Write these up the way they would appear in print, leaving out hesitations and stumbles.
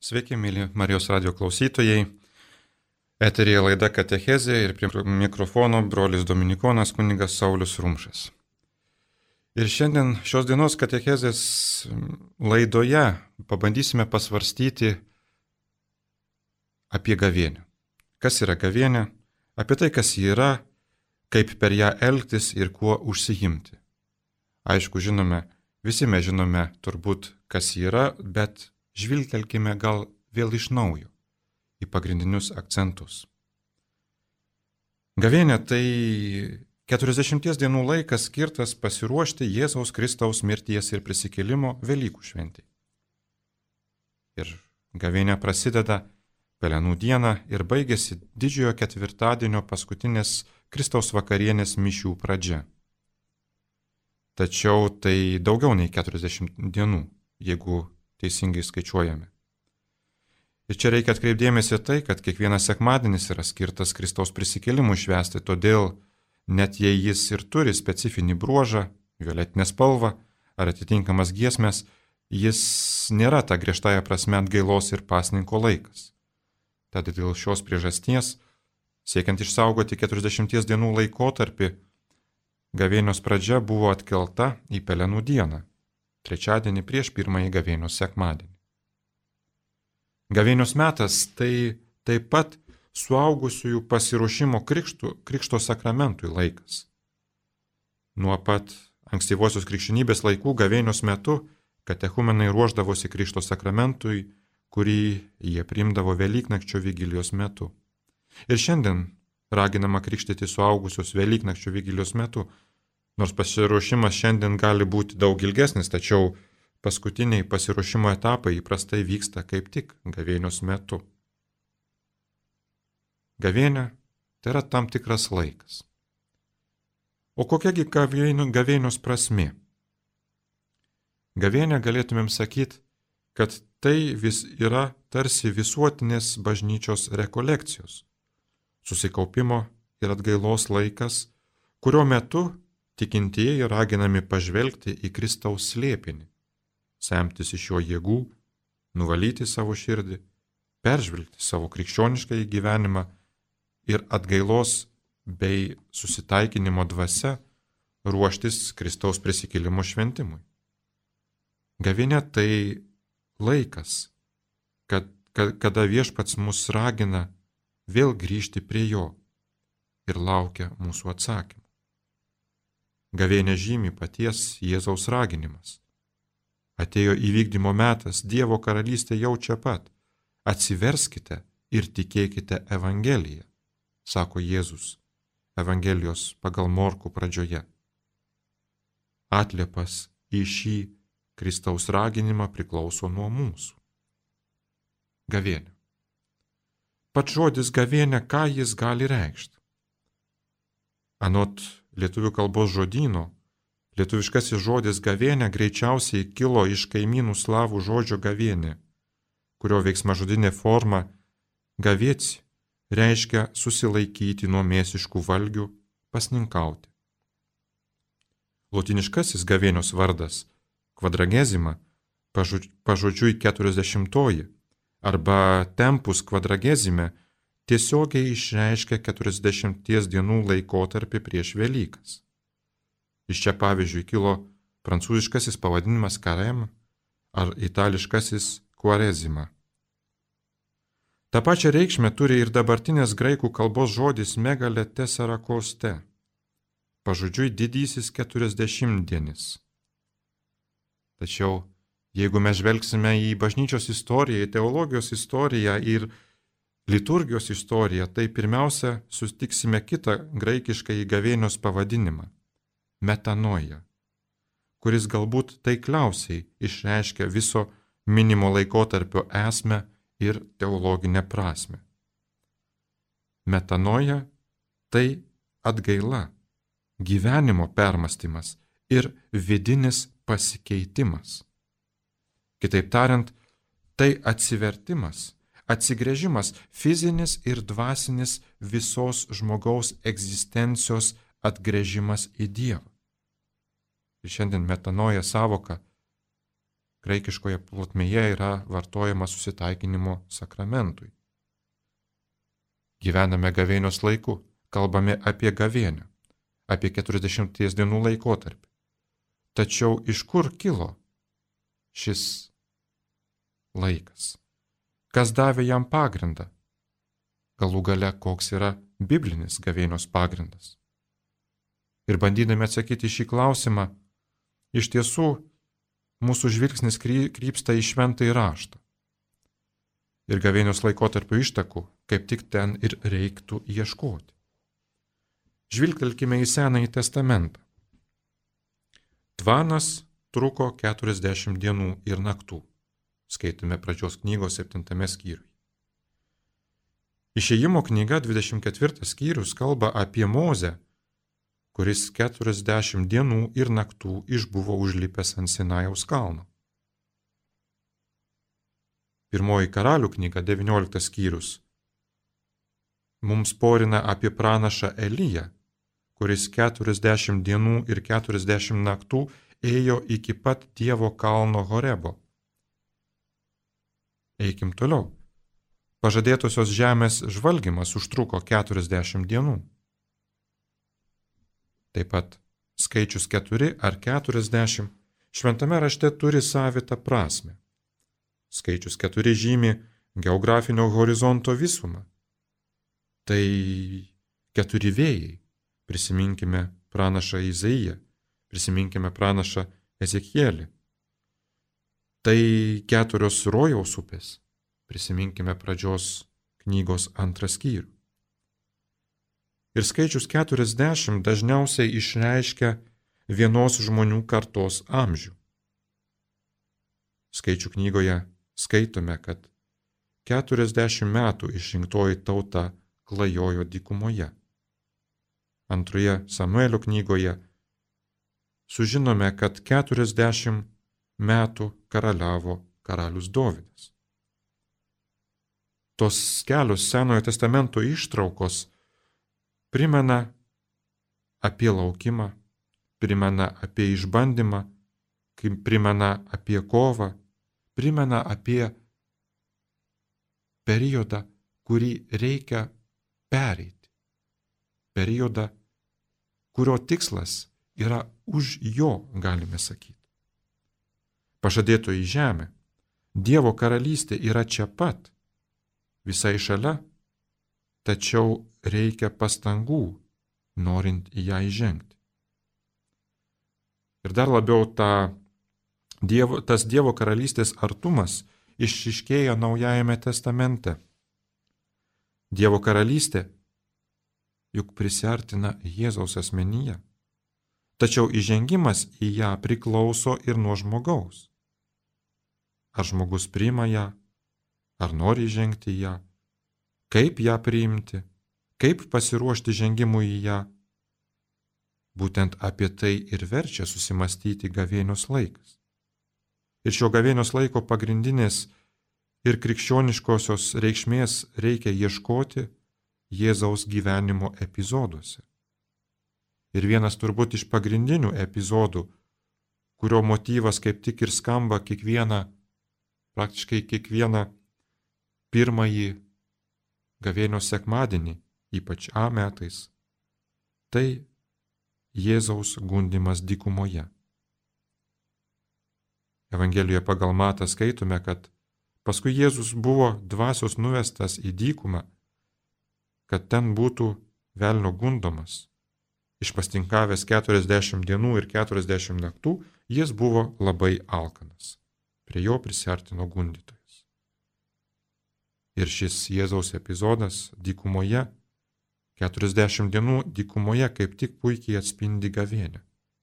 Sveiki, mėly Marijos radio klausytojai. Eterėje laida Katechezė ir prie mikrofono brolis Dominikonas kunigas Saulius Rumšas. Ir šiandien šios dienos Katechezės laidoje pabandysime pasvarstyti apie gavėnią. Kas yra gavėnė, apie tai, kas ji yra, kaip per ją elgtis ir kuo užsiimti. Aišku, visi mes žinome turbūt, kas ji yra, bet žvilgtelkime gal vėl iš naujo į pagrindinius akcentus. Gavėnė tai 40 dienų laikas skirtas pasiruošti Jėzaus Kristaus mirties ir prisikėlimo Velykų šventei. Ir gavėnė prasideda Pelenų dieną ir baigėsi didžiojo ketvirtadienio paskutinės Kristaus vakarienės mišių pradžia. Tačiau tai daugiau nei 40 dienų, jeigu teisingai skaičiuojame. Ir čia reikia atkreipdėmėsi tai, kad kiekvienas sekmadienis yra skirtas Kristaus prisikėlimui švęsti, todėl net jei jis ir turi specifinį bruožą, violetinę spalvą ar atitinkamas giesmes, jis nėra ta griežtąja prasme atgailos ir pasninko laikas. Tad dėl šios priežasties, siekiant išsaugoti 40 dienų laikotarpį, gavėnios pradžia buvo atkelta į Pelenų dieną, trečiadienį prieš pirmąjį gavėnios sekmadienį. Gavėnios metas tai taip pat suaugusiųjų pasiruošimo krikšto sakramentui laikas. Nuo pat ankstyvosios krikščionybės laikų gavėnios metu katechumenai ruošdavosi krikšto sakramentui, kurį jie priimdavo Velyknakčio vigilijos metu. Ir šiandien raginama krikštyti suaugusius Velyknakčio vigilijos metu, nors pasiruošimas šiandien gali būti daug ilgesnis, tačiau paskutiniai pasiruošimo etapai įprastai vyksta kaip tik gavėnios metu. Gavėnė tai yra tam tikras laikas. O kokiagi gavėnios prasmė? Gavėnė galėtumėm sakyti, kad tai vis yra tarsi visuotinės bažnyčios rekolekcijos, susikaupimo ir atgailos laikas, kurio metu tikintieji raginami pažvelgti į Kristaus slėpinį, semtis iš jo jėgų, nuvalyti savo širdį, peržvelgti savo krikščioniškąjį gyvenimą ir atgailos bei susitaikinimo dvasia ruoštis Kristaus prisikėlimo šventimui. Gavėnė tai laikas, kada viešpats mus ragina vėl grįžti prie jo ir laukia mūsų atsakymų. Gavėnė žymi paties Jėzaus raginimas. Atėjo įvykdymo metas, Dievo karalystė jau čia pat. Atsiverskite ir tikėkite Evangeliją, sako Jėzus Evangelijos pagal Morkų pradžioje. Atliepas į šį Kristaus raginimą priklauso nuo mūsų. Gavėnė. Pats žodis gavėnė, ką jis gali reikšti? Anot lietuvių kalbos žodyno, lietuviškasis žodis gavėnė greičiausiai kilo iš kaimynų slavų žodžio gavėnė, kurio veiksmažodinė forma gavėci reiškia susilaikyti nuo mėsiškų valgių, pasninkauti. Lotyniškasis gavėnios vardas quadragesima, pažodžiui 40 arba tempus quadragesime, tiesiogiai išreiškia 40 dienų laikotarpį prieš Velykas. Iš čia pavyzdžiui kilo prancūziškasis pavadinimas carême ar itališkasis quaresima. Ta pačia reikšmė turi ir dabartinės graikų kalbos žodis megaletesarakoste, pažodžiui didysis 40-dienis. Tačiau, jeigu mes žvelgsime į bažnyčios istoriją, į teologijos istoriją ir liturgijos istoriją, tai pirmiausia sutiksime kitą graikišką gavėnios pavadinimą – metanoja, kuris galbūt taikliausiai išreiškia viso minimo laikotarpio esmę ir teologinę prasmę. Metanoja tai atgaila, gyvenimo permąstymas ir vidinis pasikeitimas. Kitaip tariant, tai atsivertimas, atsigręžimas, fizinis ir dvasinis visos žmogaus egzistencijos atgręžimas į Dievą. Ir šiandien metanoja savoka graikiškoje plotmėje yra vartojama susitaikinimo sakramentui. Gyvename gavėnios laiku, kalbame apie gavėnią, apie 40 dienų laikotarpį. Tačiau iš kur kilo šis laikas? Kas davė jam pagrindą? Galų gale, koks yra biblinis gavėnios pagrindas? Ir bandydami atsakyti šį klausimą, iš tiesų mūsų žvilgsnis krypsta į šventąjį raštą. Ir gavėnios laikotarpio ištakų kaip tik ten ir reiktų ieškoti. Žvilgtelkime į Senąjį testamentą. Tvanas truko 40 dienų ir naktų. Skaitome pradžios knygos 7 skyriuje. Išėjimo knyga 24 skyrius kalba apie Mozę, kuris 40 dienų ir naktų išbuvo užlipęs ant Sinajaus kalno. Pirmoji Karalių knyga 19 skyrius mums porina apie pranašą Eliją, kuris 40 dienų ir 40 naktų ėjo iki pat Dievo kalno Horebo. Eikim toliau. Pažadėtosios žemės žvalgymas užtruko 40 dienų. Taip pat skaičius 4 ar 40 šventame rašte turi savitą prasme. Skaičius 4 žymi geografinio horizonto visumą. Tai 4 vėjai. Prisiminkime pranašą Izaiją, prisiminkime pranašą Ezekielį. Tai 4 rojaus upės. Prisiminkime pradžios knygos 2 skyrių. Ir skaičius 40 dažniausiai išreiškia vienos žmonių kartos amžių. Skaičių knygoje skaitome, kad 40 metų išrinktoji tauta klajojo dykumoje. Antroje Samuelio knygoje sužinome, kad 40 metų karaliavo karalius Dovydas. Tos kelios Senojo testamento ištraukos primena apie laukimą, primena apie išbandymą, primena apie kovą, primena apie periodą, kurį reikia pereiti. Periodą, kurio tikslas yra už jo, galime sakyti. Pažadėtoji žemė, Dievo karalystė yra čia pat, visai šalia, tačiau reikia pastangų, norint į ją įžengti. Ir dar labiau tas Dievo karalystės artumas išryškėja Naujajame testamente. Dievo karalystė juk prisiartina Jėzaus asmenyje, tačiau įžengimas į ją priklauso ir nuo žmogaus. Ar žmogus priima ją, ar nori įžengti į ją, kaip ją priimti, kaip pasiruošti žengimui į ją. Būtent apie tai ir verčia susimastyti gavėnios laikas. Ir šio gavėnios laiko pagrindinės ir krikščioniškosios reikšmės reikia ieškoti Jėzaus gyvenimo epizoduose. Ir vienas turbūt iš pagrindinių epizodų, kurio motyvas kaip tik ir skamba praktiškai kiekvieną pirmąjį gavėnios sekmadienį, ypač A metais, tai Jėzaus gundymas dykumoje. Evangelijoje pagal Matą skaitome, kad paskui Jėzus buvo dvasios nuvestas į dykumą, kad ten būtų velnio gundomas. Išpastinkavęs 40 dienų ir 40 naktų, jis buvo labai alkanas. Prie jo prisiartino gundytojas. Ir šis Jėzaus epizodas dykumoje, 40 dienų dykumoje kaip tik puikiai atspindi gavėnią.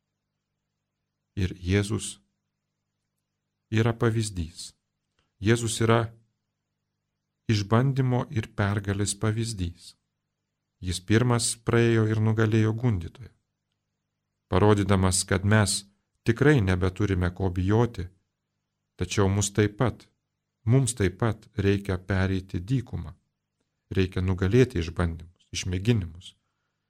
Ir Jėzus yra pavyzdys. Jėzus yra išbandymo ir pergalės pavyzdys. Jis pirmas praėjo ir nugalėjo gundytoją, parodydamas, kad mes tikrai nebeturime ko bijoti, tačiau mums taip pat reikia pereiti dykumą, reikia nugalėti išbandymus, išmėginimus,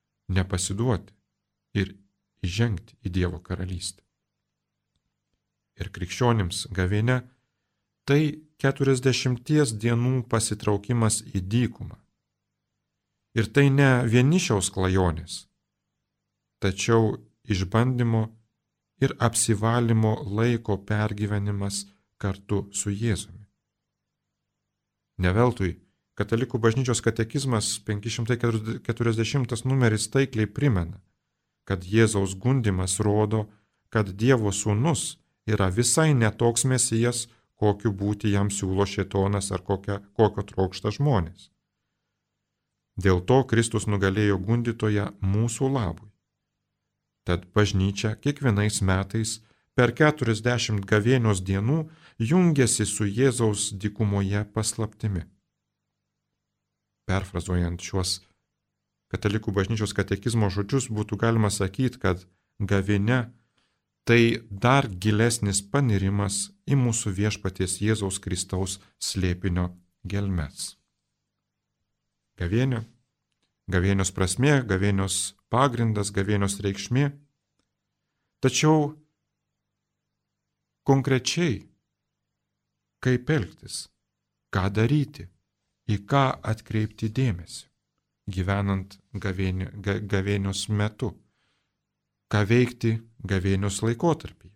nepasiduoti ir įžengti į Dievo karalystę. ir krikščionims gavėnia tai 40 dienų pasitraukimas į dykumą. Ir tai ne vienišiaus klajonės, tačiau išbandymo ir apsivalymo laiko pergyvenimas kartu su Jėzumi. Neveltui Katalikų bažnyčios katekizmas 540 numeris taikliai primena, kad Jėzaus gundymas rodo, kad Dievo sūnus yra visai netoks mesijas, kokiu būti jam siūlo šėtonas ar kokio trokšta žmonės. Dėl to Kristus nugalėjo gundytoją mūsų labui. Tad bažnyčia kiekvienais metais per 40 gavėnios dienų jungiasi su Jėzaus dykumoje paslaptimi. Perfrazuojant šiuos Katalikų bažnyčios katekizmo žodžius, būtų galima sakyti, kad gavėnia tai dar gilesnis panirimas į mūsų viešpaties Jėzaus Kristaus slėpinio gelmes. Gavėnia, gavėnios prasmė, gavėnios pagrindas, gavėnios reikšmė. Tačiau konkrečiai, kaip elgtis, ką daryti, į ką atkreipti dėmesį, gyvenant gavėnios metu, ką veikti gavėnios laikotarpyje.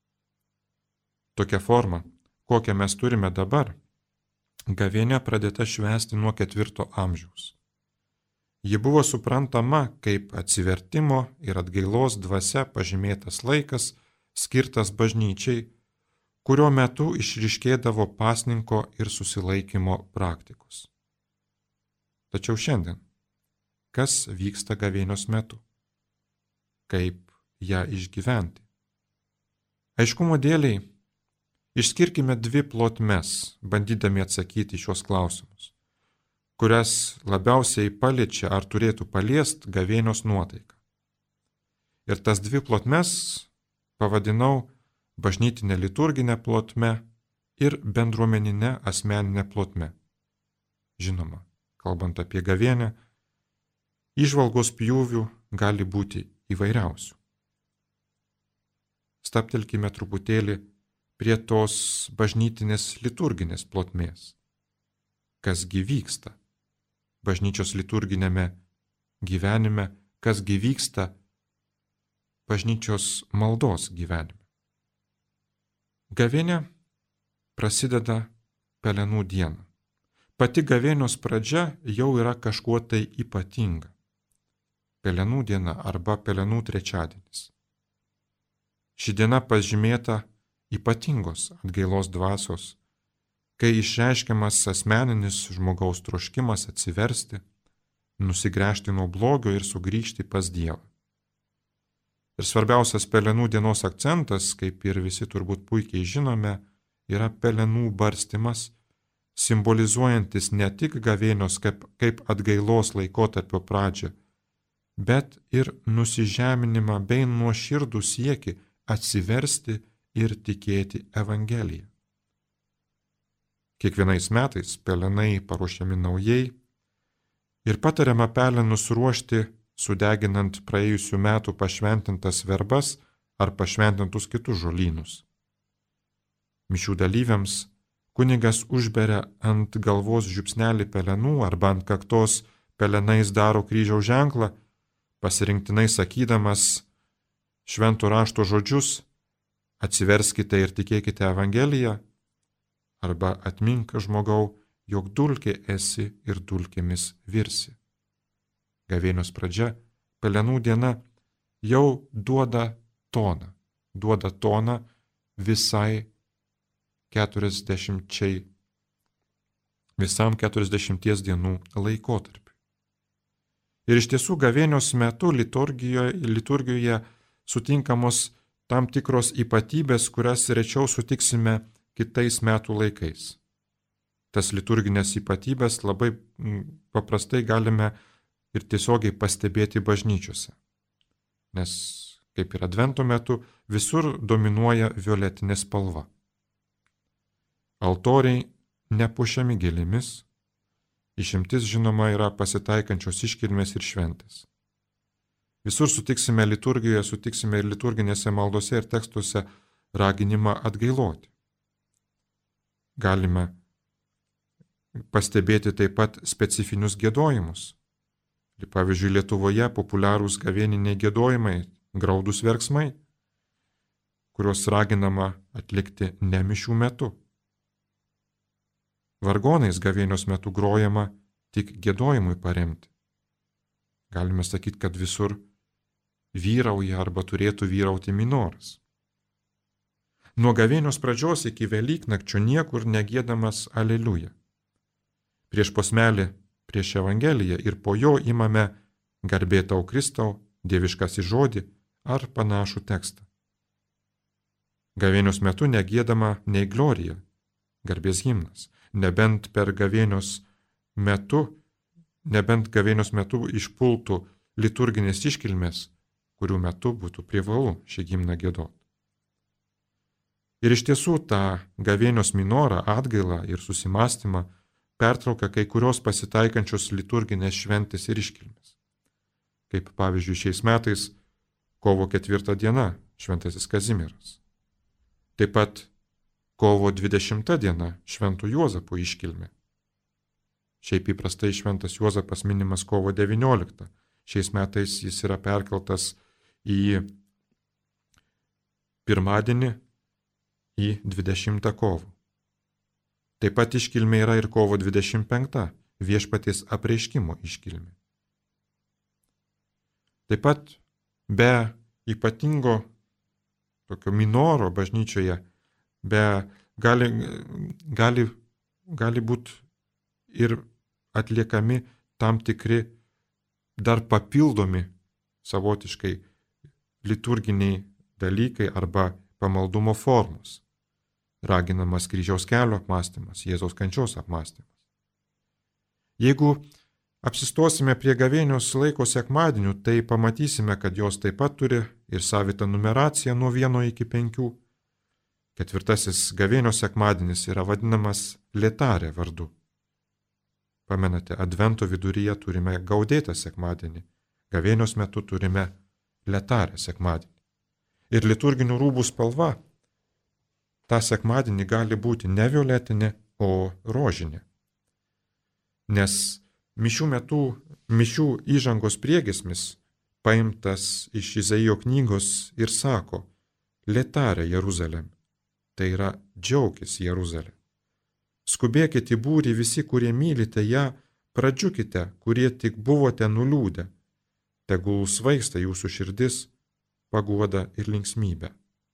Tokia forma, kokią mes turime dabar, gavėnia pradėta švęsti nuo 4 amžiaus. Ji buvo suprantama kaip atsivertimo ir atgailos dvasia pažymėtas laikas, skirtas bažnyčiai, kurio metu išryškėdavo pasninko ir susilaikymo praktikos. Tačiau šiandien, kas vyksta gavėnios metu? Kaip ją išgyventi? Aiškumo dėliai išskirkime 2 plotmes, bandydami atsakyti šios klausimus, kurias labiausiai paliečia ar turėtų paliest gavėnios nuotaiką. Ir tas 2 plotmes pavadinau bažnytinę liturginę plotmę ir bendruomeninę asmeninę plotmę. Žinoma, kalbant apie gavėnią, įžvalgos pjūvių gali būti įvairiausių. Stabtelkime truputėlį prie tos bažnytinės liturginės plotmės. Kasgi vyksta bažnyčios liturginėme gyvenime, kasgi vyksta bažnyčios maldos gyvenime. Gavėnia prasideda Pelenų dieną. Pati gavėnios pradžia jau yra kažkuo tai ypatinga. Pelenų diena arba Pelenų trečiadienis. Ši diena pažymėta ypatingos atgailos dvasios, kai išreiškiamas asmeninis žmogaus troškimas atsiversti, nusigręžti nuo blogio ir sugrįžti pas Dievą. Ir svarbiausias Pelenų dienos akcentas, kaip ir visi turbūt puikiai žinome, yra pelenų barstymas, simbolizuojantis ne tik gavėnios kaip atgailos laikotarpio pradžią, bet ir nusižeminimą bei nuoširdų siekį atsiversti ir tikėti Evangeliją. Kiekvienais metais pelenai paruošiami naujai ir patariama pelenus ruošti sudeginant praėjusių metų pašventintas verbas ar pašventintus kitus žolynus. Mišių dalyviams kunigas užberia ant galvos žiupsnelį pelenų arba ant kaktos pelenais daro kryžiaus ženklą, pasirinktinai sakydamas švento rašto žodžius: atsiverskite ir tikėkite Evangeliją, arba atmink žmogau, jog dulkė esi ir dulkėmis virsi. Gavėnios pradžia, Pelenų diena, jau duoda toną visam 40 dienų laikotarpiu. Ir iš tiesų gavėnios metu liturgijoje sutinkamos tam tikros ypatybės, kurias rečiau sutiksime kitais metų laikais. Tas liturginės ypatybės labai paprastai galime ir tiesiogiai pastebėti bažnyčiose. Nes, kaip ir Advento metu, visur dominuoja violetinė spalva. Altoriai nepuošiami gėlėmis, išimtis žinoma yra pasitaikančios iškilmės ir šventės. Visur sutiksime liturgijoje, sutiksime ir liturginėse maldose ir tekstuose raginimą atgailoti. Galime pastebėti taip pat specifinius giedojimus. Pavyzdžiui, Lietuvoje populiarūs gavėniniai giedojimai, graudūs verksmai, kuriuos raginama atlikti ne mišių metu. Vargonais gavėnios metu grojama tik giedojimui paremti. Galime sakyti, kad visur vyrauja arba turėtų vyrauti minoras. Nuo gavėnios pradžios iki Velyknakčio niekur negiedamas Aleliuja. Prieš posmelį, prieš Evangeliją ir po jo imame garbė tau Kristau, dieviškąjį žodį ar panašų tekstą. Gavėnios metu negiedama nei glorija, garbės himnas, nebent gavėnios metu išpultų liturginės iškilmės, kurių metu būtų privalu šį himną giedoti. Ir iš tiesų tą gavėnios minorą, atgailą ir susimastymą pertraukia kai kurios pasitaikančios liturginės šventės ir iškilmės. Kaip pavyzdžiui šiais metais kovo 4 diena šventasis Kazimieras. Taip pat kovo 20 diena švento Juozapo iškilmė. Šiaip įprastai šventas Juozapas minimas kovo 19. Šiais metais jis yra perkeltas į pirmadienį, į 20 kovo. Taip pat iškilmė yra ir kovo 25, viešpaties apreiškimo iškilmė. Taip pat be ypatingo tokio minoro bažnyčioje, gali būti ir atliekami tam tikri dar papildomi savotiškai liturginiai dalykai arba pamaldumo formos. Raginamas kryžiaus kelio apmąstymas, Jėzaus kančios apmąstymas. Jeigu apsistosime prie gavėnios laiko sekmadienių, tai pamatysime, kad jos taip pat turi ir savitą numeraciją nuo 1 iki 5. 4. gavėnios sekmadienis yra vadinamas Letarė vardu. Pamenate, Advento viduryje turime Gaudėtą sekmadienį, gavėnios metu turime Letarę sekmadienį. Ir liturginių rūbų spalva tą sekmadienį gali būti ne violetinė, o rožinė. Nes mišių įžangos priegiesmis paimtas iš Izaijo knygos ir sako: Letarė Jeruzalėm, tai yra džiaukis Jeruzalė. Skubėkite į būrį visi, kurie mylite ją, pradžiukite, kurie tik buvote nuliūdę. Tegul svaigsta jūsų širdis, paguoda ir linksmybė.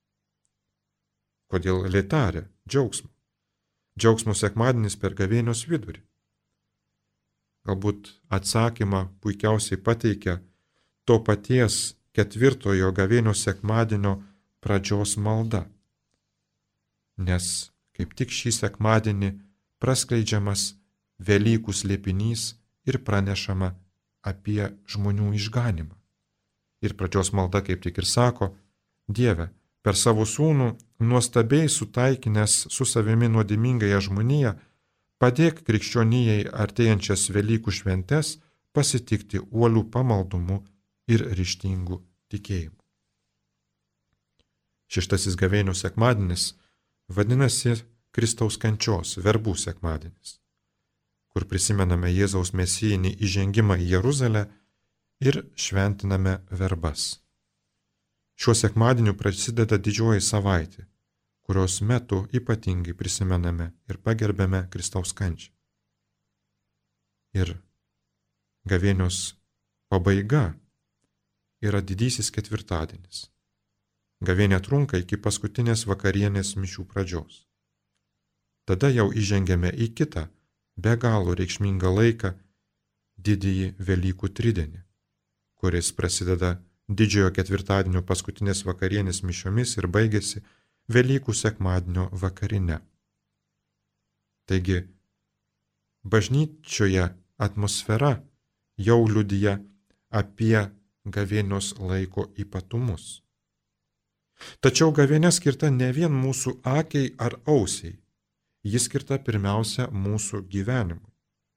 Kodėl Letarė? Džiaugsmo. Džiaugsmo sekmadienis per gavėnios vidurį. Galbūt atsakymą puikiausiai pateikia to paties 4 gavėnios sekmadienio pradžios malda. Nes kaip tik šį sekmadienį praskleidžiamas Velykų slėpinys ir pranešama apie žmonių išganimą. Ir pradžios malda kaip tik ir sako: Dieve, per savo sūnų nuostabiai sutaikinęs su savimi nuodėmingąją žmoniją, padėk krikščionijai artėjančias Velykų šventes pasitikti uolių pamaldumu ir ryžtingu tikėjimu. 6 gavėnios sekmadienis vadinasi Kristaus kančios, verbų sekmadienis, kur prisimename Jėzaus mesijinį įžengimą į Jeruzalę ir šventiname verbas. Šiuo sekmadieniu prasideda didžioji savaitė, kurios metu ypatingai prisimename ir pagerbėme Kristaus kančią. Ir gavėnios pabaiga yra didysis ketvirtadienis. Gavėnė trunka iki paskutinės vakarienės mišių pradžios. Tada jau įžengėme į kitą, be galo reikšmingą laiką, didįjį Velykų tridienį, kuris prasideda didžiojo ketvirtadienio paskutinės vakarienės mišiomis ir baigėsi Velykų sekmadienio vakarine. Taigi, bažnyčioje atmosfera jau liudija apie gavėnios laiko ypatumus. Tačiau gavėnia skirta ne vien mūsų akiai ar ausiai, ji skirta pirmiausia mūsų gyvenimui.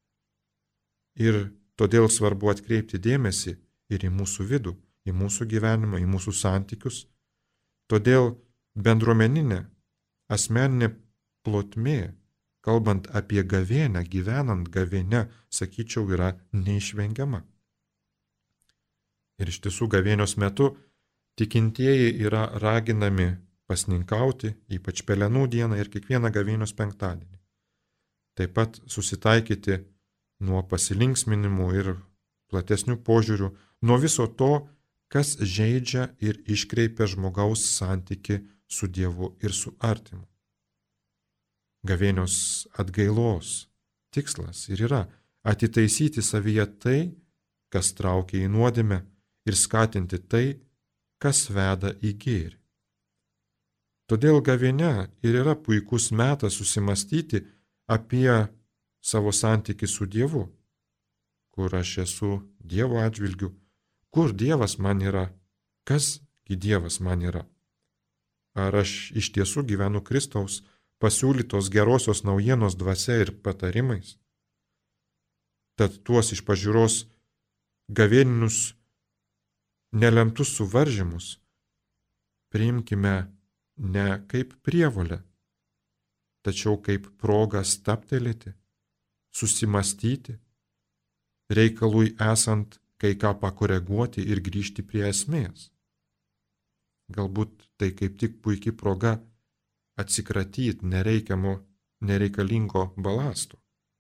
Ir todėl svarbu atkreipti dėmesį ir į mūsų vidų, į mūsų gyvenimą, į mūsų santykius. Todėl bendruomeninė, asmeninė plotmė, kalbant apie gavėnią, gyvenant gavėnią, sakyčiau, yra neišvengiama. Ir iš tiesų gavėnios metu tikintieji yra raginami pasninkauti, ypač Pelenų dieną ir kiekvieną gavėnios penktadienį. Taip pat susitaikyti nuo pasilinksminimų ir platesnių požiūrių, nuo viso to, kas žeidžia ir iškreipia žmogaus santyki su Dievu ir su artimu. Gavėnios atgailos tikslas ir yra atitaisyti savyje tai, kas traukia į nuodėmę, ir skatinti tai, kas veda į gėrį. Todėl gavėnia ir yra puikus metas susimastyti apie savo santykį su Dievu, kur aš esu Dievo atžvilgiu, kur Dievas man yra, kasgi Dievas man yra. Ar aš iš tiesų gyvenu Kristaus pasiūlytos gerosios naujienos dvasia ir patarimais? Tad tuos iš pažiūros gavėninius nelemtus suvaržymus priimkime ne kaip prievolę, tačiau kaip progą stabtelėti, susimastyti, reikalui esant kai ką pakoreguoti ir grįžti prie esmės. Galbūt tai kaip tik puikia proga atsikratyti nereikalingo balasto.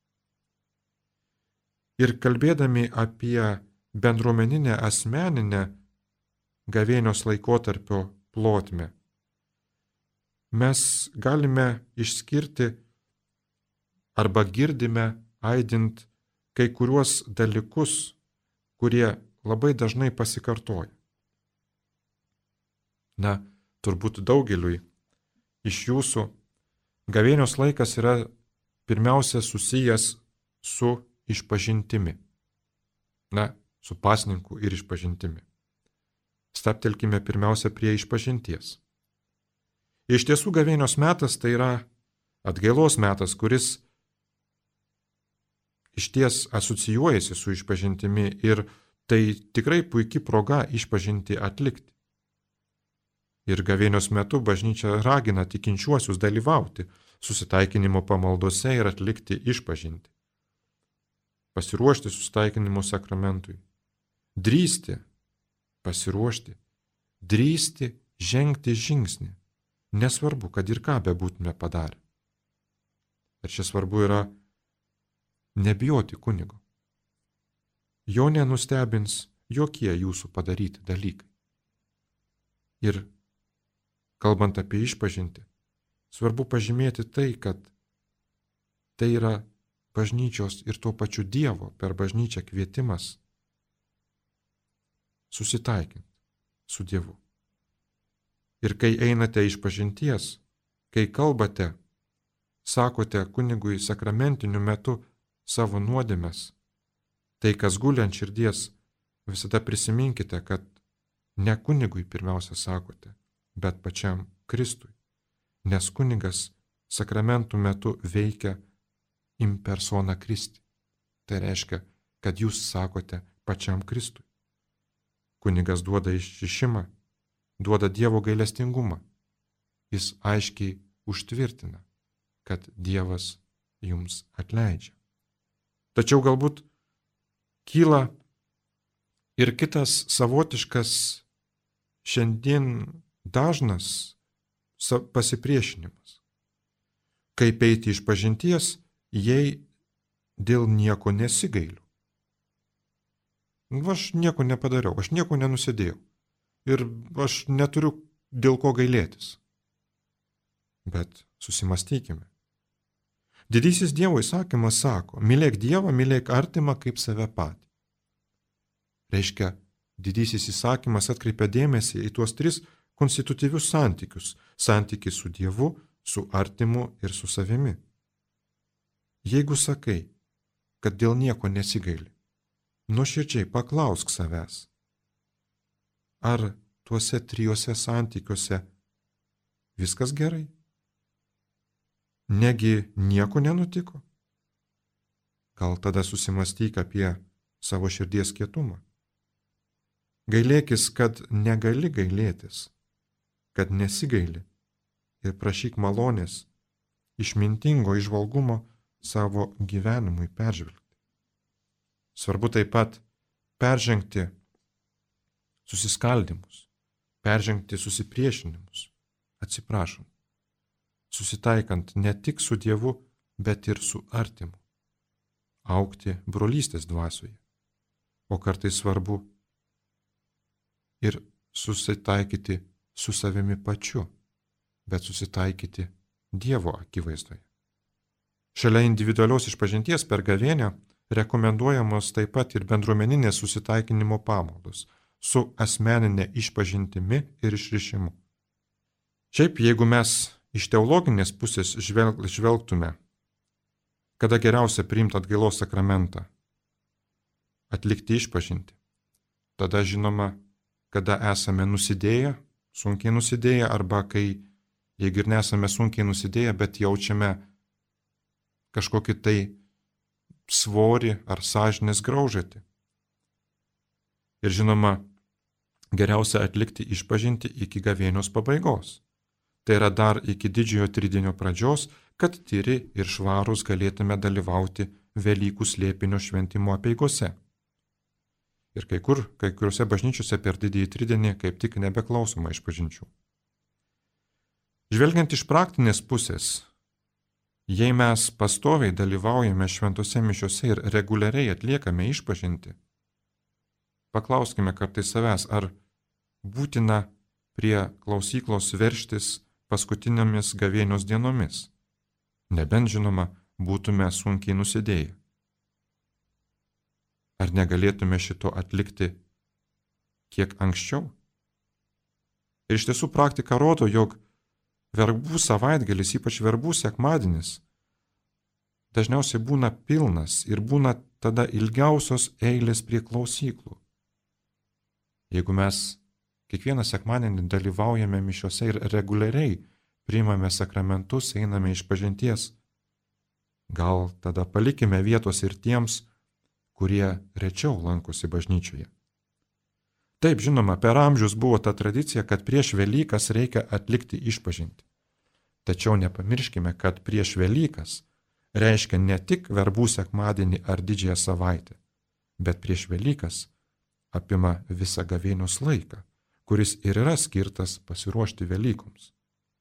Ir kalbėdami apie bendruomeninę asmeninę gavėnios laikotarpio plotmę, mes galime išskirti arba girdime aidint kai kuriuos dalykus, kurie labai dažnai pasikartoja. Na, turbūt daugeliui iš jūsų gavėnios laikas yra pirmiausia susijęs su išpažintimi. Na, su pasninku ir išpažintimi. Stabtelkime pirmiausia prie išpažinties. Iš tiesų gavėnios metas tai yra atgailos metas, kuris išties asocijuojasi su išpažintimi ir tai tikrai puikia proga išpažinti atlikti. Ir gavėnios metu bažnyčia ragina tikinčiuosius dalyvauti susitaikinimo pamaldose ir atlikti išpažinti. Pasiruošti susitaikinimo sakramentui. Drįsti, pasiruošti, drįsti žengti žingsnį. Nesvarbu, kad ir ką bebūtume padarę. Ir čia svarbu yra nebijoti kunigo. Jo nenustebins jokie jūsų padaryti dalykai. Ir kalbant apie išpažintį, svarbu pažymėti tai, kad tai yra bažnyčios ir tuo pačiu Dievo per bažnyčią kvietimas susitaikinti su Dievu. Ir kai einate išpažinties, kai kalbate, sakote kunigui sakramentiniu metu savo nuodėmes, tai kas guli ant širdies, visada prisiminkite, kad ne kunigui pirmiausia sakote, bet pačiam Kristui, nes kunigas sakramentų metu veikia in persona Christi. Tai reiškia, kad jūs sakote pačiam Kristui. Kunigas duoda išrišimą, duoda Dievo gailestingumą. Jis aiškiai užtvirtina, kad Dievas jums atleidžia. Tačiau galbūt kyla ir kitas savotiškas šiandien dažnas pasipriešinimas. Kaip eiti išpažinties, jei dėl nieko nesigailiu. Aš nieko nepadariau, aš nieko nenusidėjau ir aš neturiu dėl ko gailėtis. Bet susimastykime. Didysis Dievo įsakymas sako, mylėk Dievą, mylėk artimą kaip save patį. Reiškia, didysis įsakymas atkreipia dėmesį į tuos tris konstitutyvius santykius – santykį su Dievu, su artimu ir su savimi. Jeigu sakai, kad dėl nieko nesigaili, nuoširdžiai paklausk savęs, ar tuose trijuose santykiuose viskas gerai? Negi nieko nenutiko? Gal tada susimastyk apie savo širdies kietumą. Gailėkis, kad negali gailėtis, kad nesigaili, ir prašyk malonės, išmintingo įžvalgumo savo gyvenimui peržvelgti. Svarbu taip pat peržengti susiskaldimus, peržengti susipriešinimus, atsiprašant, susitaikant ne tik su Dievu, bet ir su artimu, augti brolystės dvasioje, o kartais svarbu ir susitaikyti su savimi pačiu, bet susitaikyti Dievo akivaizdoje. Šalia individualios išpažinties per gavėnią rekomenduojamos taip pat ir bendruomeninės susitaikinimo pamaldos su asmeninė išpažintimi ir išrišimu. Šiaip, jeigu mes iš teologinės pusės žvelgtume, kada geriausia priimti atgailos sakramentą, atlikti išpažintį, tada žinoma, kada esame nusidėję, sunkiai nusidėję, arba kai, jeigu ir nesame sunkiai nusidėję, bet jaučiame kažkokį tai svorį ar sąžinės graužatį. Ir žinoma, geriausia atlikti išpažintį iki gavėnios pabaigos. Tai yra dar iki didžiojo tridienio pradžios, kad tyri ir švarūs galėtume dalyvauti Velykų slėpinio šventimo apeigose. Ir kai kuriuose bažnyčiose per didįjį tridienį kaip tik nebeklausoma išpažinčių. Žvelgiant iš praktinės pusės, jei mes pastoviai dalyvaujame šventose mišiose ir reguliariai atliekame išpažintį, paklauskime kartais savęs, ar būtina prie klausyklos veržtis paskutinėmis gavėnios dienomis, nebent žinoma būtume sunkiai nusidėję. Ar negalėtume šito atlikti kiek anksčiau? Ir iš tiesų praktika rodo, jog verbų savaitgalis, ypač verbų sekmadienis, dažniausiai būna pilnas ir būna tada ilgiausios eilės prie klausyklų. Jeigu mes kiekvieną sekmadienį dalyvaujame mišiose ir reguliariai priimame sakramentus, einame išpažinties, gal tada palikime vietos ir tiems, kurie rečiau lankosi bažnyčioje. Taip, žinoma, per amžius buvo ta tradicija, kad prieš Velykas reikia atlikti išpažintį. Tačiau nepamirškime, kad prieš Velykas reiškia ne tik verbų sekmadienį ar didžiąją savaitę, bet prieš Velykas apima visą gavėnios laiką, kuris ir yra skirtas pasiruošti Velykoms.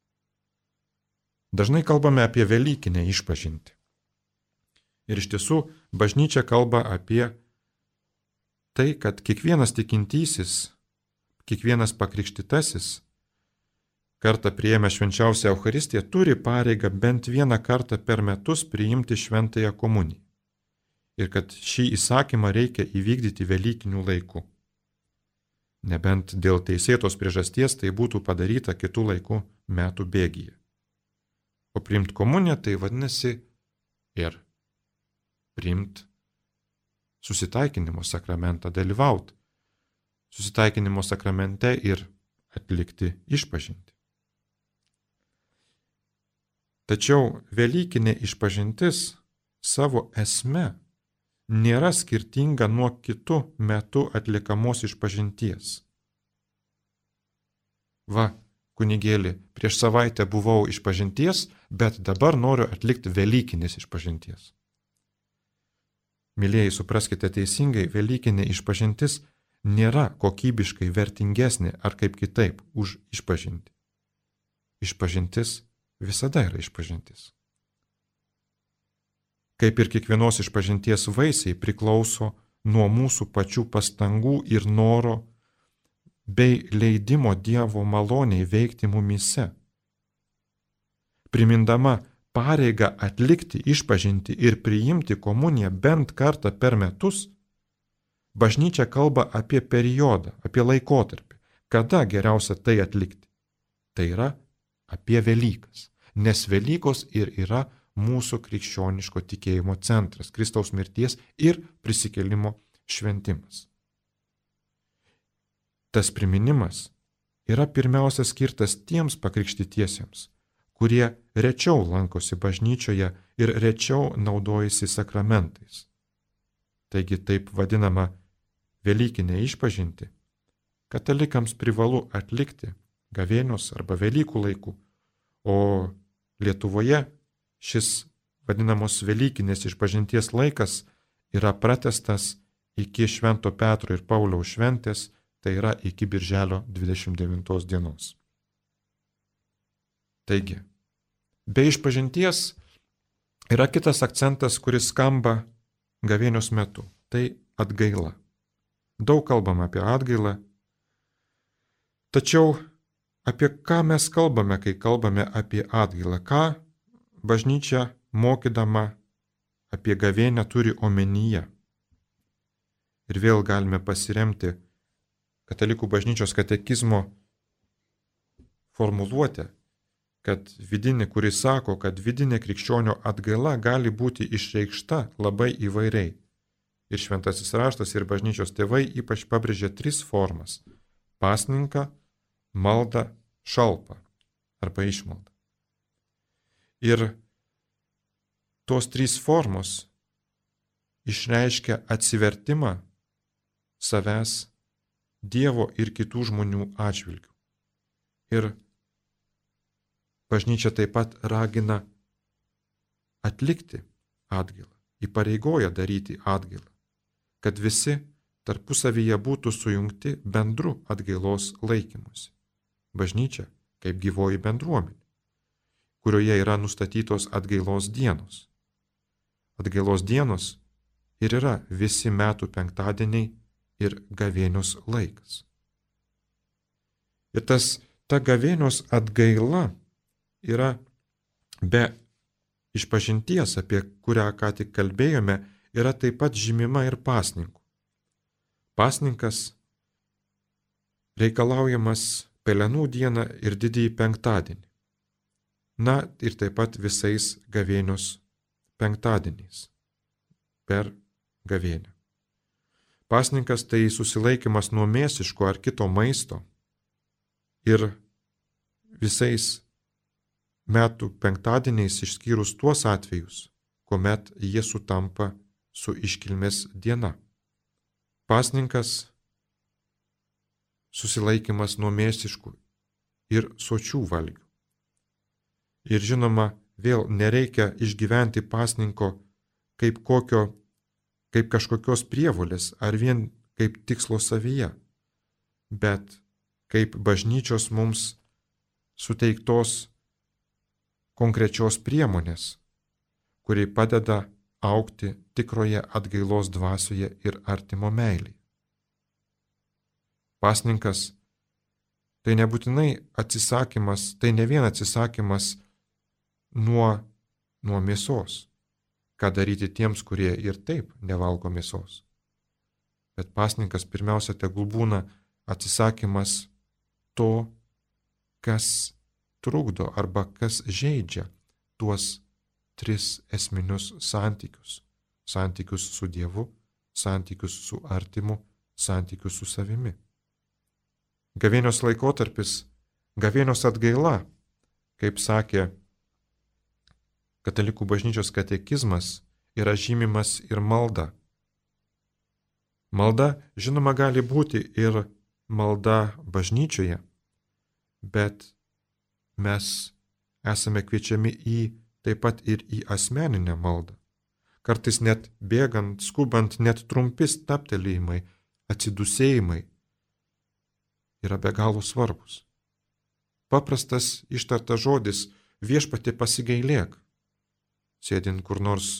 Dažnai kalbame apie velykinę išpažintį. Ir iš tiesų bažnyčia kalba apie tai, kad kiekvienas tikintysis, kiekvienas pakrikštytasis, kartą priėmę švenčiausią Eucharistiją, turi pareigą bent vieną kartą per metus priimti šventąją komuniją. Ir kad šį įsakymą reikia įvykdyti velykiniu laiku. Nebent dėl teisėtos priežasties tai būtų padaryta kitų laikų metų bėgyje. O priimti komuniją tai vadinasi ir priimti susitaikinimo sakramentą, dalyvauti susitaikinimo sakramente ir atlikti išpažintį. Tačiau velykinė išpažintis savo esme nėra skirtinga nuo kitų metų atlikamos išpažinties. Va, kunigėli, prieš savaitę buvau išpažinties, bet dabar noriu atlikti velykinės išpažinties. Mylėjai, supraskite teisingai, velykinė išpažintis nėra kokybiškai vertingesnė ar kaip kitaip už išpažintį. Išpažintis visada yra išpažintis. Kaip ir kiekvienos išpažinties vaisiai priklauso nuo mūsų pačių pastangų ir noro bei leidimo Dievo maloniai veikti mumyse. Primindama pareigą atlikti išpažinti ir priimti komuniją bent kartą per metus, bažnyčia kalba apie periodą, apie laikotarpį, kada geriausia tai atlikti. Tai yra apie Velykas, nes Velykos ir yra mūsų krikščioniško tikėjimo centras, Kristaus mirties ir prisikėlimo šventimas. Tas priminimas yra pirmiausia skirtas tiems pakrikštytiesiems, kurie rečiau lankosi bažnyčioje ir rečiau naudojasi sakramentais. Taigi taip vadinama velykinė išpažinti katalikams privalu atlikti gavėnios arba Velykų laiku, O Lietuvoje šis vadinamos Velykinės išpažinties laikas yra pratęstas iki Švento Petro ir Pauliaus šventės, tai yra iki Birželio 29 dienos. Taigi, be išpažinties yra kitas akcentas, kuris skamba gavėnios metu. Tai atgaila. Daug kalbam apie atgailą. Tačiau apie ką mes kalbame, kai kalbame apie atgailą? Ką bažnyčia mokydama apie gavėnią turi omenyje? Ir vėl galime pasiremti Katalikų bažnyčios katekizmo formuluotę, kuris sako, kad vidinė krikščionio atgaila gali būti išreikšta labai įvairiai. Ir šventasis raštas ir bažnyčios tėvai ypač pabrėžia 3 formas – pasninką, maldą, šalpą arba išmaldą. Ir tos 3 formos išreiškia atsivertimą savęs Dievo ir kitų žmonių atžvilgių. Ir bažnyčia taip pat ragina atlikti atgailą, įpareigoja daryti atgailą, kad visi tarpusavyje būtų sujungti bendru atgailos laikymusi. Bažnyčia kaip gyvoji bendruomenė, kurioje yra nustatytos atgailos dienos. Atgailos dienos ir yra visi metų penktadieniai ir gavėnios laikas. Ir ta gavėnios atgaila yra be išpažinties, apie kurią ką tik kalbėjome, yra taip pat žymima ir pasninku. Pasninkas reikalaujamas Pelenų dieną ir didįjį penktadienį. Na ir taip pat visais gavėnios penktadieniais per gavėnią. Pasninkas tai susilaikymas nuo mėsiško ar kito maisto ir visais metų penktadieniais išskyrus tuos atvejus, kuomet jie sutampa su iškilmės diena. Pasninkas susilaikymas nuo mėsiškų ir sočių valgių. Ir žinoma, vėl nereikia išgyventi pasninko kaip kažkokios prievolės ar vien kaip tikslo savyje, bet kaip bažnyčios mums suteiktos konkrečios priemonės, kuri padeda augti tikroje atgailos dvasioje ir artimo meilėje. Pasninkas tai nebūtinai atsisakymas, tai ne vien atsisakymas nuo mėsos, ką daryti tiems, kurie ir taip nevalgo mėsos. Bet pasninkas pirmiausia tegul būna atsisakymas to, kas trukdo arba kas žeidžia tuos 3 esminius santykius. Santykius su Dievu, santykius su artimu, santykius su savimi. Gavėnios laikotarpis, gavėnios atgaila, kaip sakė Katalikų bažnyčios katekizmas, yra žymimas ir malda. Malda, žinoma, gali būti ir malda bažnyčioje, bet mes esame kviečiami taip pat ir į asmeninę maldą. Kartais net bėgant, skubant, net trumpi stabtelėjimai, atsidusėjimai yra be galo svarbus. Paprastas ištartas žodis viešpatie pasigailėk, sėdint kur nors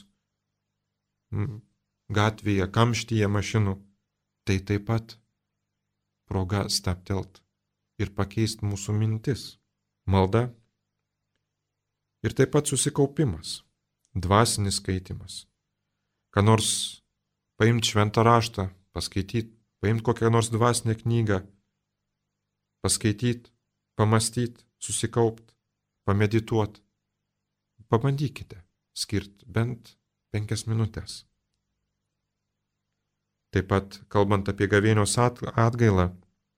gatvėje, kamštyje mašinų, tai taip pat proga stabtelt ir pakeisti mūsų mintis. Malda ir taip pat susikaupimas, dvasinis skaitimas. Ką nors paimti šventą raštą, paskaityti, paimti kokią nors dvasinę knygą, paskaityti, pamastyti, susikaupti, pamedituoti. Pabandykite skirti bent 5 minutės. Taip pat, kalbant apie gavėnios atgailą,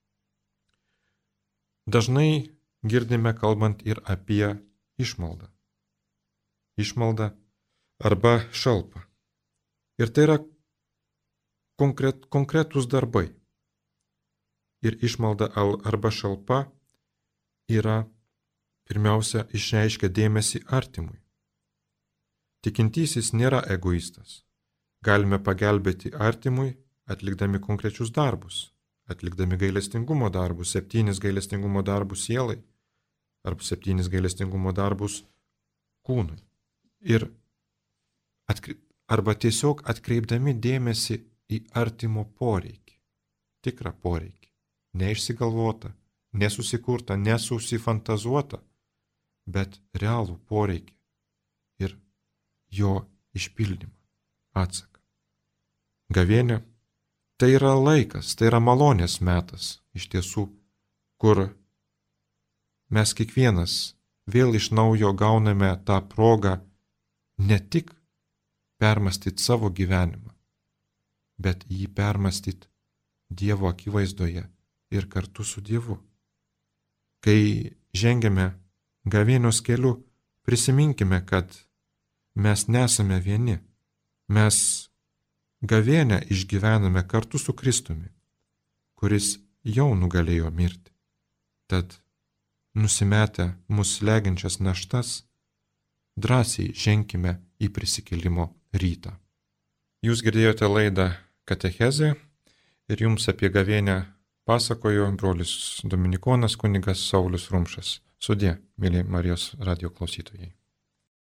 dažnai girdime kalbant ir apie išmaldą. Išmaldą arba šalpą. Ir tai yra konkretūs darbai. Ir išmalda arba šalpa yra pirmiausia išreiškia dėmesį artimui. Tikintysis nėra egoistas. Galime pagelbėti artimui, atlikdami konkrečius darbus, atlikdami gailestingumo darbus, 7 gailestingumo darbus sielai, arba 7 gailestingumo darbus kūnui. Arba tiesiog atkreipdami dėmesį į artimo poreikį, tikrą poreikį, neišsigalvotą, nesusikurtą, nesusifantazuotą, bet realų poreikį ir jo išpildymą, atsaką. Gavėnia tai yra laikas, tai yra malonės metas iš tiesų, kur mes kiekvienas vėl iš naujo gauname tą progą ne tik permastyti savo gyvenimą, bet jį permastyti Dievo akivaizdoje ir kartu su Dievu. Kai žengiame gavėnios keliu, prisiminkime, kad mes nesame vieni. Mes gavėnią išgyvename kartu su Kristumi, kuris jau nugalėjo mirtį. Tad nusimetę mus slegiančias naštas, drąsiai ženkime į prisikėlimo rytą. Jūs girdėjote laidą Katechezė ir jums apie gavėnią pasakojo brolis dominikonas kunigas Saulius Rumšas. Sudie, mėly Marijos radijo klausytojai.